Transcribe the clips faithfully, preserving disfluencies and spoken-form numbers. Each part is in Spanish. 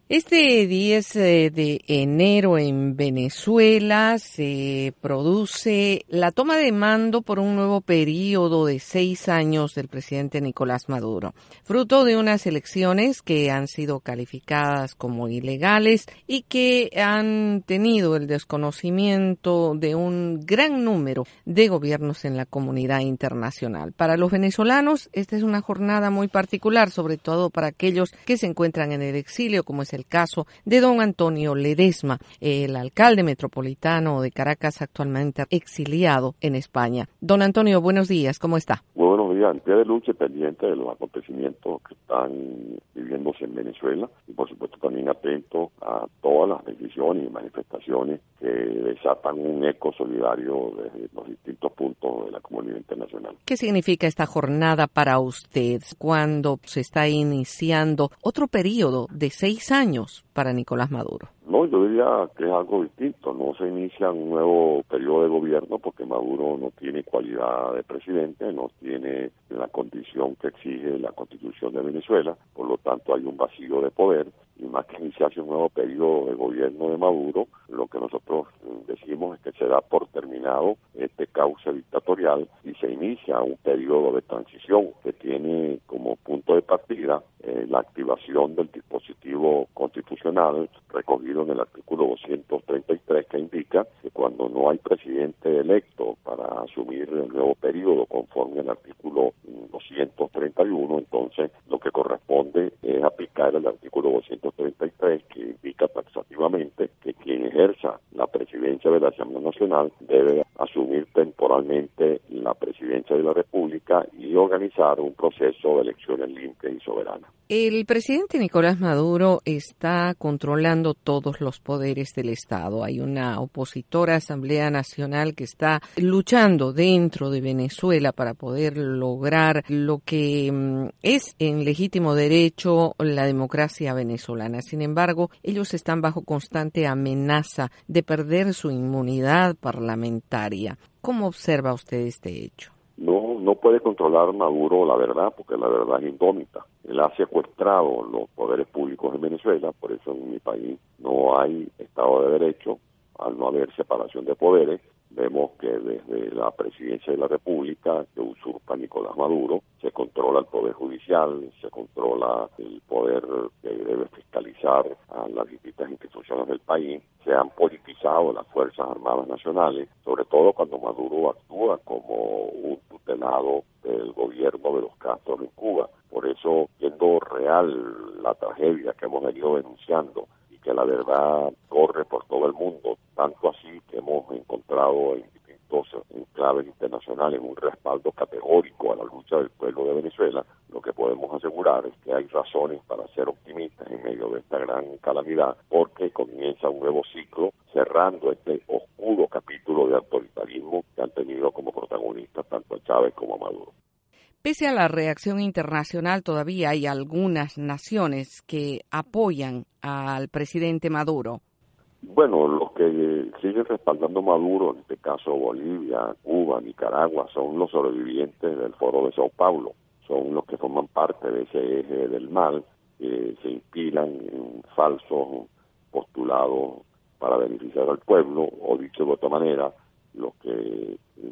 Este diez de enero en Venezuela se produce la toma de mando por un nuevo periodo de seis años del presidente Nicolás Maduro, fruto de unas elecciones que han sido calificadas como ilegales y que han tenido el desconocimiento de un gran número de gobiernos en la comunidad internacional. Para los venezolanos, esta es una jornada muy particular, sobre todo para aquellos que se encuentran en el exilio, como es el caso de don Antonio Ledesma, el alcalde metropolitano de Caracas, actualmente exiliado en España. Don Antonio, buenos días, ¿cómo está? Muy buenos días, en pie de lucha, pendiente de los acontecimientos que están viviéndose en Venezuela y por supuesto también atento a todas las decisiones y manifestaciones que desatan un eco solidario desde los distintos puntos de la comunidad internacional. ¿Qué significa esta jornada para usted cuando se está iniciando otro periodo de seis años para Nicolás Maduro? No, yo diría que es algo distinto. No se inicia un nuevo periodo de gobierno porque Maduro no tiene cualidad de presidente, no tiene la condición que exige la Constitución de Venezuela, por lo tanto hay un vacío de poder y más que iniciarse un nuevo periodo de gobierno de Maduro, lo que nosotros decimos es que se da por terminado este cauce dictatorial y se inicia un periodo de transición que tiene como punto de partida eh, la activación del dispositivo constitucional recogido en el artículo doscientos treinta y tres, que indica que cuando no hay presidente electo para asumir el nuevo periodo conforme al artículo doscientos treinta y uno, entonces lo que corresponde es aplicar el artículo doscientos treinta y tres, que indica taxativamente que quien ejerza la presidencia de la Asamblea Nacional debe asumir temporalmente la presidencia de la República y organizar un proceso de elecciones limpias y soberanas. El presidente Nicolás Maduro está controlando todos los poderes del Estado. Hay una opositora Asamblea Nacional que está luchando dentro de Venezuela para poder lograr lo que mm, es en legítimo derecho la democracia venezolana. Sin embargo, ellos están bajo constante amenaza de perder su inmunidad parlamentaria. ¿Cómo observa usted este hecho? No, no puede controlar Maduro la verdad, porque la verdad es indómita. Él ha secuestrado los poderes públicos en Venezuela, por eso en mi país no hay Estado de Derecho, al no haber separación de poderes. Vemos que desde la presidencia de la República, que usurpa Nicolás Maduro, se controla el poder judicial, se controla el poder que debe fiscalizar a las distintas instituciones del país, se han politizado las Fuerzas Armadas Nacionales, sobre todo cuando Maduro actúa como un tutelado del gobierno de los Castro en Cuba. Por eso, siendo real la tragedia que hemos venido denunciando y que la verdad corre por todo el mundo, tanto así que hemos encontrado en distintos enclaves internacionales un respaldo categórico a la lucha del pueblo de Venezuela, lo que podemos asegurar es que hay razones para ser optimistas en medio de esta gran calamidad, porque comienza un nuevo ciclo cerrando este oscuro capítulo de autoritarismo que han tenido como protagonistas tanto a Chávez como a Maduro. Pese a la reacción internacional, todavía hay algunas naciones que apoyan al presidente Maduro. Bueno, los que siguen respaldando a Maduro, en este caso Bolivia, Cuba, Nicaragua, son los sobrevivientes del Foro de Sao Paulo, son los que forman parte de ese eje del mal, que se inspiran en falsos postulados para beneficiar al pueblo, o dicho de otra manera, los que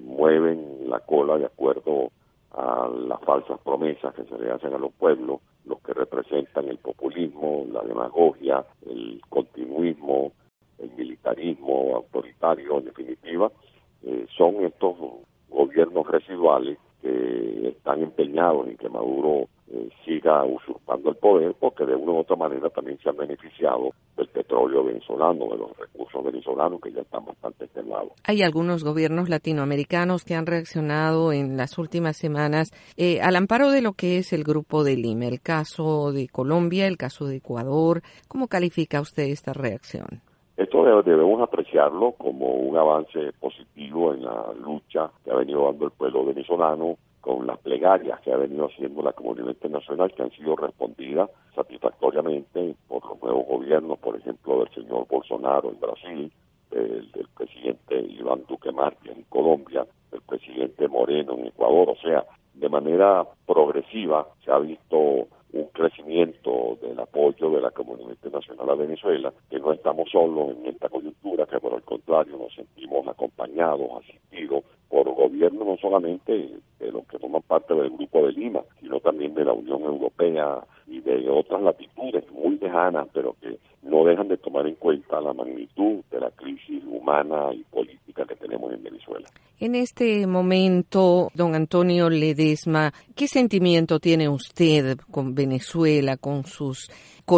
mueven la cola de acuerdo a las falsas promesas que se le hacen a los pueblos, los que representan el populismo, la demagogia, el continuismo, el militarismo autoritario, en definitiva, eh, son estos gobiernos residuales que están empeñados en que Maduro eh, siga usurpando el poder, porque de una u otra manera también se han beneficiado del petróleo venezolano, de los recursos venezolanos que ya están bastante extenuados. Hay algunos gobiernos latinoamericanos que han reaccionado en las últimas semanas eh, al amparo de lo que es el Grupo de Lima, el caso de Colombia, el caso de Ecuador. ¿Cómo califica usted esta reacción? Esto debemos apreciarlo como un avance positivo en la lucha que ha venido dando el pueblo venezolano, con las plegarias que ha venido haciendo la comunidad internacional, que han sido respondidas satisfactoriamente por los nuevos gobiernos, por ejemplo, del señor Bolsonaro en Brasil, del, del presidente Iván Duque Márquez en Colombia, del presidente Moreno en Ecuador. O sea, de manera progresiva se ha visto un crecimiento del apoyo de la comunidad internacional a Venezuela, que no estamos solos en esta coyuntura, que por el contrario nos sentimos acompañados, asistidos por gobiernos no solamente de los que forman parte del Grupo de Lima, sino también de la Unión Europea y de otras latitudes muy lejanas, pero que no dejan de tomar en cuenta la magnitud de la crisis humana y política que tenemos en Venezuela. En este momento, don Antonio Ledesma, ¿qué sentimiento tiene usted con Venezuela, con sus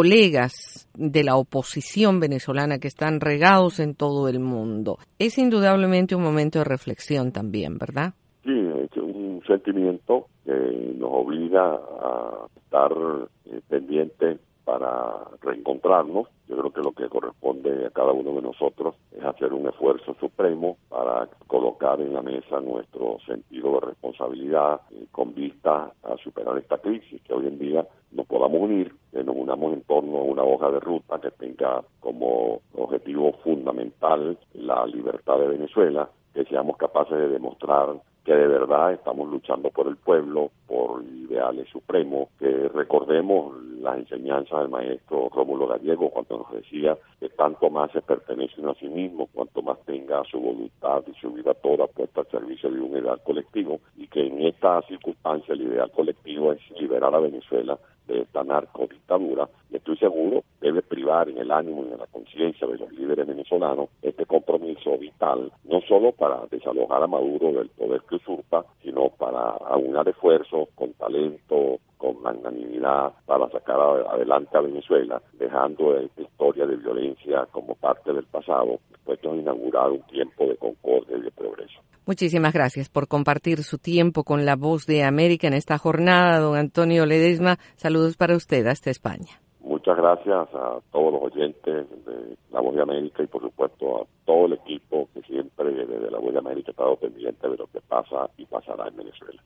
colegas de la oposición venezolana que están regados en todo el mundo? Es indudablemente un momento de reflexión también, ¿verdad? Sí, es un sentimiento que nos obliga a estar eh, pendientes para reencontrarnos. Yo creo que lo que corresponde a cada uno de nosotros es hacer un esfuerzo supremo para colocar en la mesa nuestro sentido de responsabilidad eh, con vista a superar esta crisis, que hoy en día nos podamos unir, que nos unamos en torno a una hoja de ruta que tenga como objetivo fundamental la libertad de Venezuela, que seamos capaces de demostrar que de verdad estamos luchando por el pueblo, por ideales supremos, que recordemos las enseñanzas del maestro Rómulo Gallego cuando nos decía que tanto más se pertenece uno a sí mismo, cuanto más tenga su voluntad y su vida toda puesta al servicio de un ideal colectivo, y que en esta circunstancia el ideal colectivo es liberar a Venezuela de esta narcodictadura, y estoy seguro debe privar en el ánimo y en la conciencia de los líderes venezolanos este compromiso vital, no solo para desalojar a Maduro del poder que usurpa, sino para aunar esfuerzos con talento, con magnanimidad, para sacar adelante a Venezuela, dejando esta historia de violencia como parte del pasado, dispuestos a inaugurar un tiempo de concordia y de progreso. Muchísimas gracias por compartir su tiempo con La Voz de América en esta jornada, don Antonio Ledesma. Saludos para usted hasta España. Muchas gracias a todos los oyentes de La Voz de América y, por supuesto, a todo el equipo que siempre desde La Voz de América ha estado pendiente de lo que pasa y pasará en Venezuela.